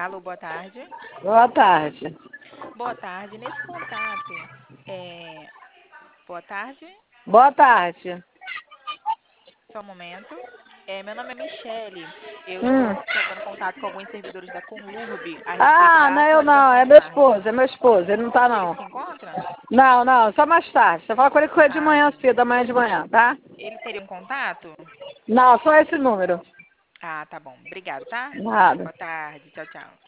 Alô, boa tarde. Boa tarde. Boa tarde. Nesse contato, boa tarde. Boa tarde. Só um momento. Meu nome é Michele. Eu Hum. estou tentando contato com alguns servidores da Conlurb a respeito Ah, da não é eu não, atualização é de meu marca. esposo, é meu esposo, ele não tá Ele não. se encontra? Não, só mais tarde. Você fala com ele de Ah, manhã tá bom. cedo, amanhã de manhã, tá? Ele teria um contato? Não, só esse número. Ah, tá bom. Obrigado, tá? Nada. Boa tarde. Tchau, tchau.